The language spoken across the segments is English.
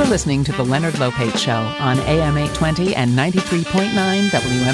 You're listening to The Leonard Lopate Show on AM 820 and 93.9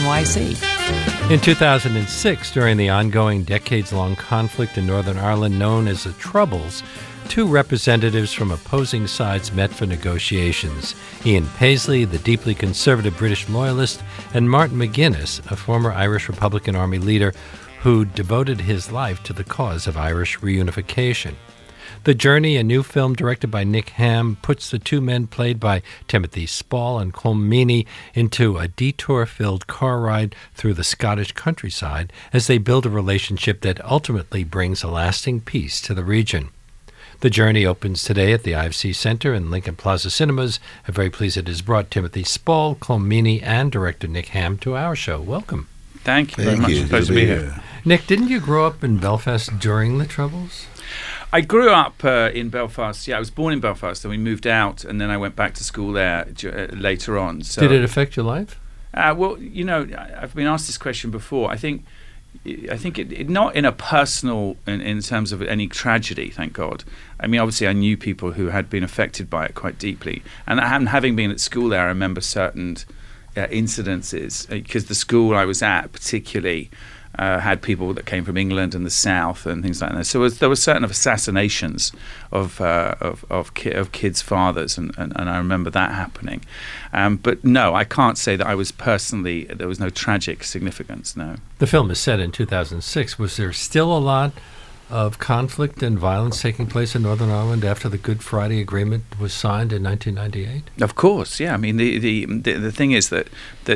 WNYC. In 2006, during the ongoing decades-long conflict in Northern Ireland known as the Troubles, two representatives from opposing sides met for negotiations. Ian Paisley, the deeply conservative British loyalist, and Martin McGuinness, a former Irish Republican Army leader who devoted his life to the cause of Irish reunification. The Journey, a new film directed by Nick Ham, puts the two men played by Timothy Spall and Colm Meaney into a detour-filled car ride through the Scottish countryside as they build a relationship that ultimately brings a lasting peace to the region. The Journey opens today at the IFC Center in Lincoln Plaza Cinemas. I'm very pleased it has brought Timothy Spall, Colm Meaney, and director Nick Ham to our show. Welcome. Thank you very much. It's a pleasure to be here. Nick, didn't you grow up in Belfast during the Troubles? I grew up in Belfast. Yeah, I was born in Belfast, and we moved out, and then I went back to school there later on. So, did it affect your life? Well, you know, I've been asked this question before. I think it not in a personal, in terms of any tragedy, thank God. I mean, obviously, I knew people who had been affected by it quite deeply, and having been at school there, I remember certain incidences because the school I was at, particularly. Had people that came from England and the South and things like that. So there were certain assassinations of kids' fathers, and I remember that happening. But no, I can't say that I was personally. There was no tragic significance. No. The film is set in 2006. Was there still a lot of conflict and violence taking place in Northern Ireland after the Good Friday Agreement was signed in 1998? Of course, yeah. I mean, the thing is that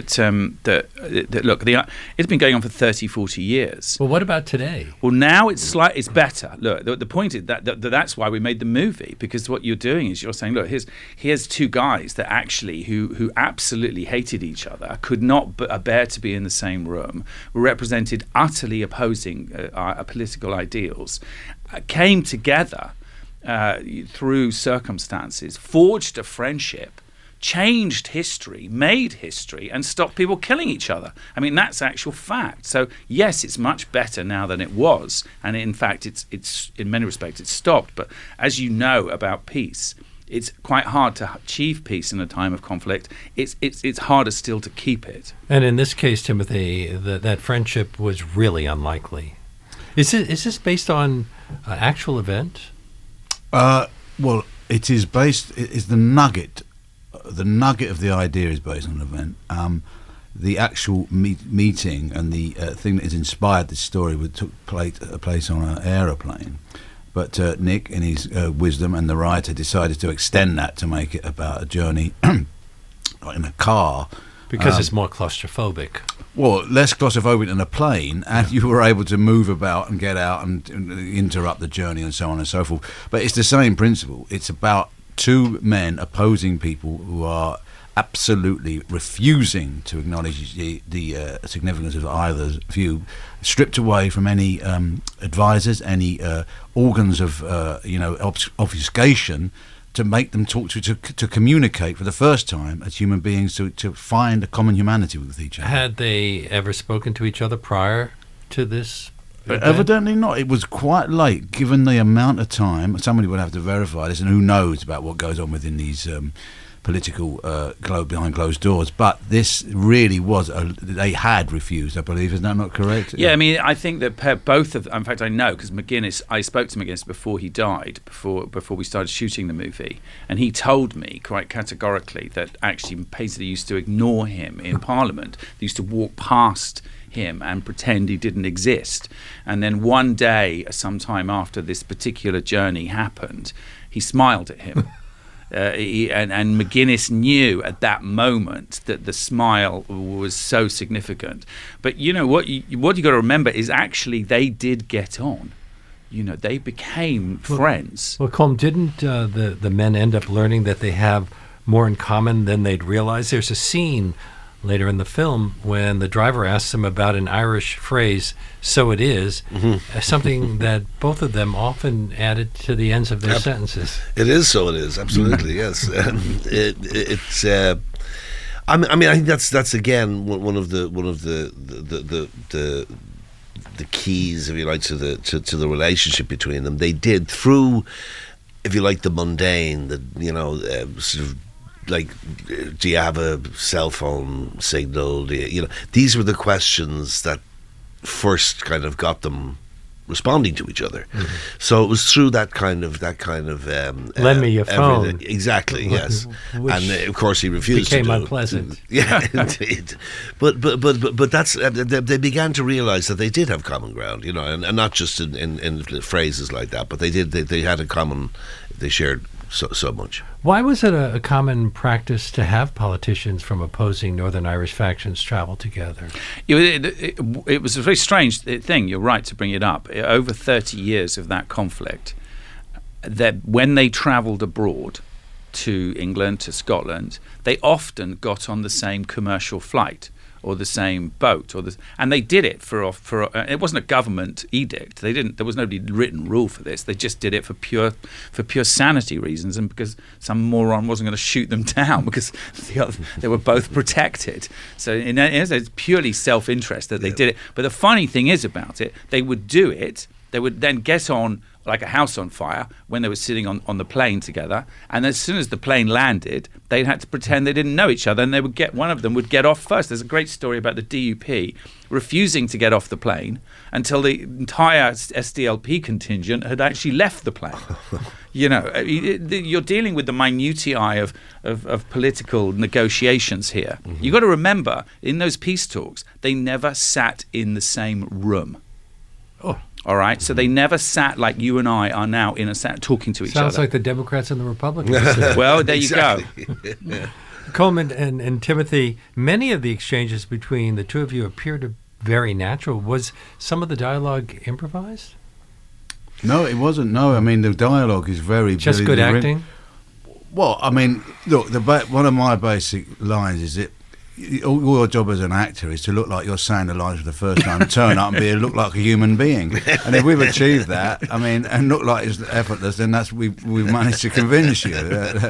look, it's been going on for 30, 40 years. Well, what about today? Well, now it's better. Look, the point is that's why we made the movie, because what you're doing is you're saying, look, here's two guys that actually who absolutely hated each other, could not bear to be in the same room, represented utterly opposing political ideals. Came together through circumstances, forged a friendship, changed history, made history, and stopped people killing each other. I mean, that's actual fact. So yes, it's much better now than it was, and in fact, it's in many respects it's stopped. But as you know about peace, it's quite hard to achieve peace in a time of conflict. It's harder still to keep it. And in this case, Timothy, that friendship was really unlikely. Is this based on an actual event? Well, it is based. It's the nugget. The nugget of the idea is based on an event. The actual meeting and the thing that has inspired this story took place on an aeroplane. But Nick, in his wisdom, and the writer decided to extend that to make it about a journey in a car. Because it's more claustrophobic. Well, less claustrophobic than a plane, and you were able to move about and get out and interrupt the journey and so on and so forth. But it's the same principle. It's about two men opposing people who are absolutely refusing to acknowledge the significance of either view, stripped away from any advisors, any organs of obfuscation, to make them talk to communicate for the first time as human beings, to find a common humanity with each other. Had they ever spoken to each other prior to this event? Evidently not. It was quite late, given the amount of time. Somebody would have to verify this, and who knows about what goes on within these political behind closed doors. But this really was they had refused, I believe. Is that not correct? Yeah, I mean, I think that both of, in fact, I know, because McGuinness, I spoke to McGuinness before he died, before we started shooting the movie, and he told me quite categorically that actually Paisley used to ignore him in Parliament. They used to walk past him and pretend he didn't exist. And then one day, sometime after this particular journey happened, he smiled at him. And McGuinness knew at that moment that the smile was so significant. But you know what you got to remember is actually they did get on. You know, they became friends. Well, Colm, didn't the men end up learning that they have more in common than they'd realized? There's a scene later in the film when the driver asks them about an Irish phrase, "so it is," something that both of them often added to the ends of their sentences. It is so it is, absolutely, yes. It's I mean, I think that's again one of the keys, if you like, to the relationship between them. They did, through if you like, the mundane, the sort of like, do you have a cell phone signal? Do you know, these were the questions that first kind of got them responding to each other. So it was through that kind of lend me your phone. Exactly, yes. Which And of course he refused became to do unpleasant. Yeah, indeed. But that's they began to realise that they did have common ground, and not just in phrases like that, but they had a common, they shared so much. Why was it a common practice to have politicians from opposing Northern Irish factions travel together? It was a very strange thing. You're right to bring it up. Over 30 years of that conflict, that when they travelled abroad to England, to Scotland, they often got on the same commercial flight or the same boat, and they did it for it wasn't a government edict. There was no written rule for this. They just did it for pure sanity reasons, and because some moron wasn't going to shoot them down because they were both protected. So it's purely self-interest that they did it. But the funny thing is about it, they would do it. They would then get on like a house on fire when they were sitting on the plane together, and as soon as the plane landed, they had to pretend they didn't know each other, and one of them would get off first. There's a great story about the DUP refusing to get off the plane until the entire SDLP contingent had actually left the plane. You're dealing with the minutiae of political negotiations here. You've got to remember, in those peace talks, they never sat in the same room. Oh. All right, so they never sat like you and I are now in a set talking to each other. Sounds like the Democrats and the Republicans. Well, there Exactly. you go. Coleman and Timothy, many of the exchanges between the two of you appear to very natural. Was some of the dialogue improvised? No, it wasn't. No, I mean, the dialogue is very... Just very, good very, acting? Well, I mean, look, one of my basic lines is that all your job as an actor is to look like you're saying the lines for the first time, turn up and look like a human being. And if we've achieved that, I mean, and look like it's effortless, then we've managed to convince you.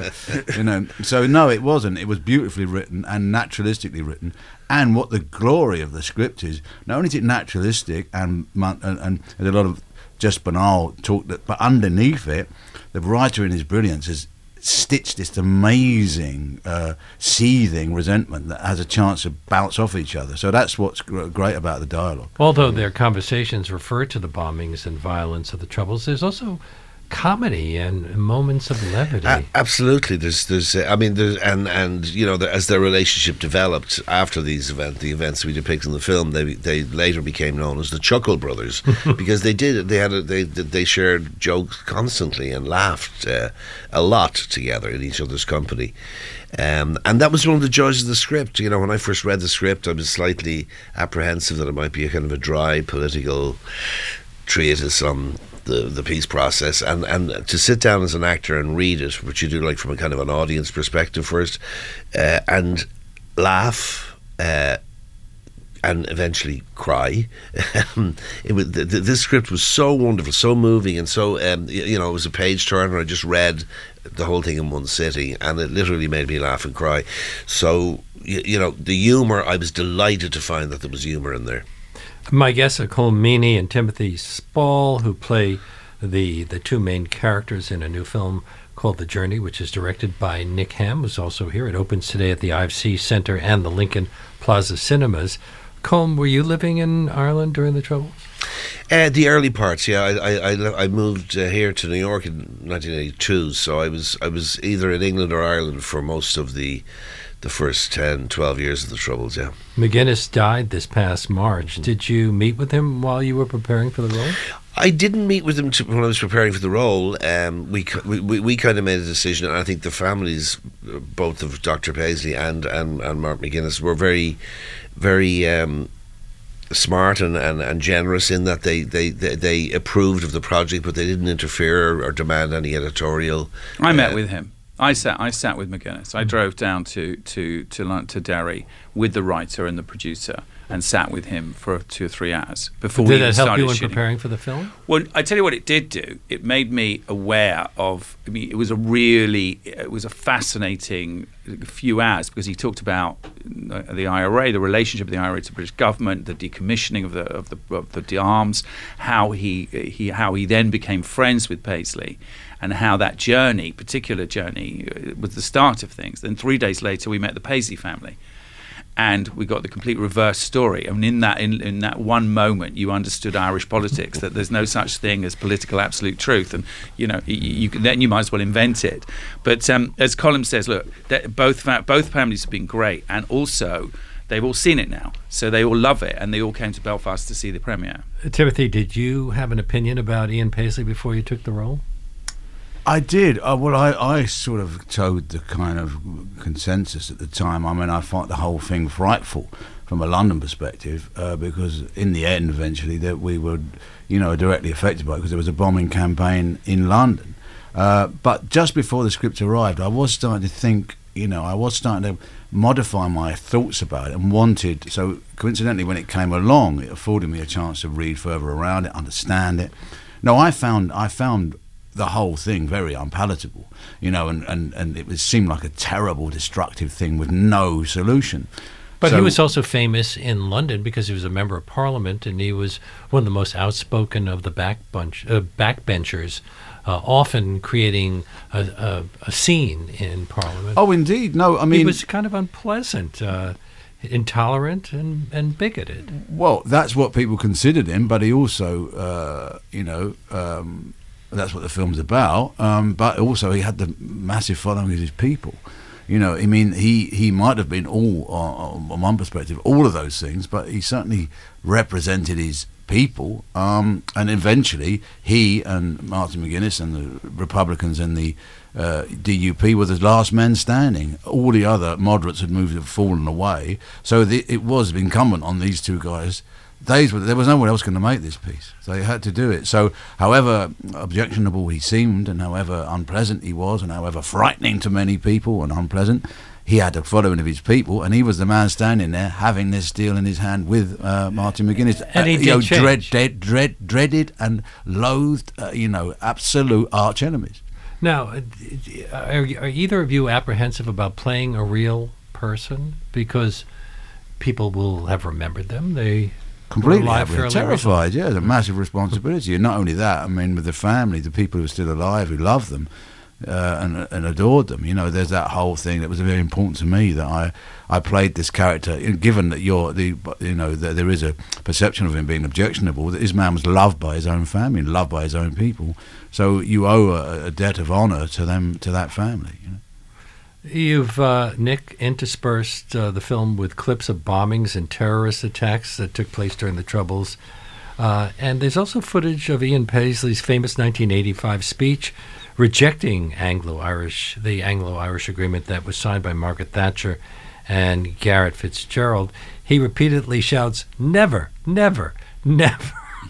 So no, it wasn't. It was beautifully written and naturalistically written. And what the glory of the script is, not only is it naturalistic and there's a lot of just banal talk, but underneath it, the writer in his brilliance has stitched this amazing seething resentment that has a chance to bounce off each other. So that's what's great about the dialogue. Although their conversations refer to the bombings and violence of the Troubles, there's also comedy and moments of levity. Absolutely. There's as their relationship developed after the events we depict in the film, they later became known as the Chuckle Brothers because they shared jokes constantly and laughed a lot together in each other's company. And that was one of the joys of the script. When I first read the script, I was slightly apprehensive that it might be a kind of a dry political treatise on the peace process, and to sit down as an actor and read it, which you do like from a kind of an audience perspective first, and laugh and eventually cry. This script was so wonderful, so moving, and so it was a page turner. I just read the whole thing in one sitting, and it literally made me laugh and cry. So the humour, I was delighted to find that there was humour in there. My guests are Colm Meaney and Timothy Spall, who play the two main characters in a new film called The Journey, which is directed by Nick Ham, who's also here. It opens today at the IFC Centre and the Lincoln Plaza Cinemas. Colm, were you living in Ireland during the Troubles? The early parts, yeah. I moved here to New York in 1982, so I was either in England or Ireland for most of the first 10, 12 years of the Troubles, yeah. McGuinness died this past March. Did you meet with him while you were preparing for the role? I didn't meet with him when I was preparing for the role. We kind of made a decision, and I think the families, both of Dr. Paisley and Mark McGuinness, were very, very smart and generous in that they approved of the project, but they didn't interfere or demand any editorial. I met with him. I sat with McGuinness. I drove down to Derry with the writer and the producer and sat with him for 2 or 3 hours before Did we that help started you in shooting. preparing for the film? Well, I tell you what it did do. It made me aware of. I mean, it was a fascinating few hours because he talked about the IRA, the relationship of the IRA to the British government, the decommissioning of the arms, how he then became friends with Paisley, and how that particular journey, was the start of things. Then 3 days later, we met the Paisley family. And we got the complete reverse story. I mean, in that one moment, you understood Irish politics, that there's no such thing as political absolute truth, and then you might as well invent it. But as Colm says, look, both families have been great, and also they've all seen it now, so they all love it, and they all came to Belfast to see the premiere. Timothy, did you have an opinion about Ian Paisley before you took the role? I did. I sort of towed the kind of consensus at the time. I mean, I found the whole thing frightful from a London perspective because in the end, eventually, that we were, directly affected by it because there was a bombing campaign in London. But just before the script arrived, I was starting to think, I was starting to modify my thoughts about it and wanted. So coincidentally, when it came along, it afforded me a chance to read further around it, understand it. No, I found the whole thing very unpalatable, and it seemed like a terrible, destructive thing with no solution. But he was also famous in London because he was a member of Parliament, and he was one of the most outspoken of the backbenchers, often creating a scene in Parliament. Oh, indeed. No, I mean, he was kind of unpleasant, intolerant, and bigoted. Well, that's what people considered him, but he also, that's what the film's about. But also, he had the massive following of his people. I mean, he might have been on one perspective, all of those things, but he certainly represented his people. And eventually, he and Martin McGuinness and the Republicans and the DUP were the last men standing. All the other moderates had fallen away. So it was incumbent on these two guys. There was no one else going to make this piece, so they had to do it. So however objectionable he seemed, and however unpleasant he was, and however frightening to many people and unpleasant, he had a following of his people, and he was the man standing there having this deal in his hand with Martin McGuinness. And he did change. Dreaded and loathed, absolute arch enemies. Now, are either of you apprehensive about playing a real person? Because people will have remembered them. They completely fairly terrified. recently. Yeah, the massive responsibility. And not only that, I mean, with the family, the people who are still alive, who love them and adored them. There's that whole thing that was very important to me, that I played this character. Given that that there is a perception of him being objectionable, that this man was loved by his own family, and loved by his own people. So you owe a debt of honour to them, to that family. You've, Nick, interspersed the film with clips of bombings and terrorist attacks that took place during the Troubles. And there's also footage of Ian Paisley's famous 1985 speech rejecting the Anglo-Irish agreement that was signed by Margaret Thatcher and Garrett Fitzgerald. He repeatedly shouts, "Never, never, never."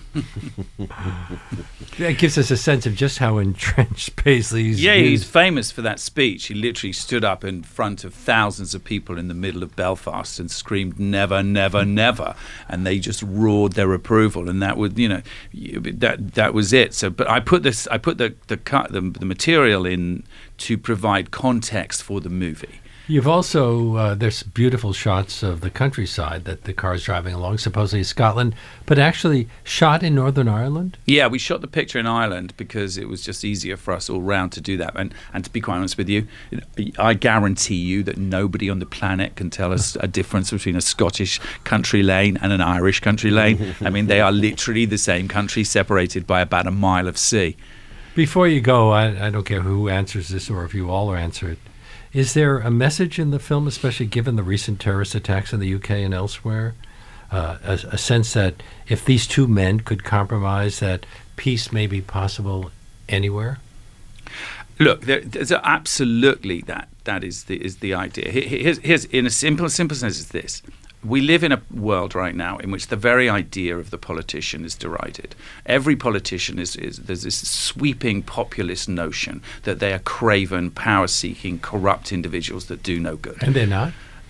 That gives us a sense of just how entrenched Paisley's he's famous for that speech. He literally stood up in front of thousands of people in the middle of Belfast and screamed "never, never, never," and they just roared their approval. And that would, that was it. So, but I put the material in to provide context for the movie. You've also, there's beautiful shots of the countryside that the car's driving along, supposedly Scotland, but actually shot in Northern Ireland? Yeah, we shot the picture in Ireland because it was just easier for us all round to do that. And to be quite honest with you, I guarantee you that nobody on the planet can tell us a difference between a Scottish country lane and an Irish country lane. I mean, they are literally the same country, separated by about a mile of sea. Before you go, I don't care who answers this or if you all answer it. Is there a message in the film, especially given the recent terrorist attacks in the UK and elsewhere, a sense that if these two men could compromise, that peace may be possible anywhere? Look, there's absolutely that is the idea. Here's in a simple sense is this. We live in a world right now in which the very idea of the politician is derided. Every politician there's this sweeping populist notion that they are craven, power-seeking, corrupt individuals that do no good. And they're not?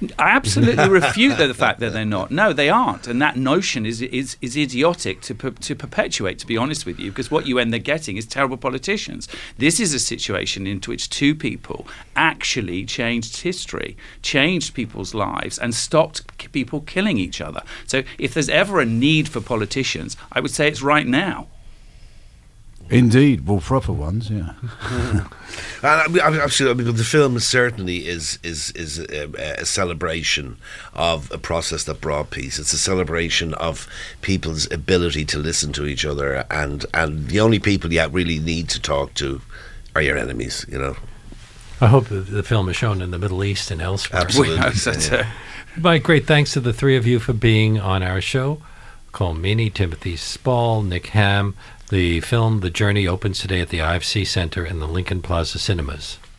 I absolutely refute the fact that they're not. No, they aren't, and that notion is idiotic to perpetuate. To be honest with you, because what you end up getting is terrible politicians. This is a situation into which two people actually changed history, changed people's lives, and stopped people killing each other. So, if there's ever a need for politicians, I would say it's right now. Indeed, well, proper ones, yeah. And absolutely, the film certainly is a celebration of a process that brought peace. It's a celebration of people's ability to listen to each other, and the only people you really need to talk to are your enemies. You know. I hope that the film is shown in the Middle East and elsewhere. Absolutely. My great thanks to the three of you for being on our show. Colm Meaney, Timothy Spall, Nick Ham. The film The Journey opens today at the IFC Center in the Lincoln Plaza Cinemas.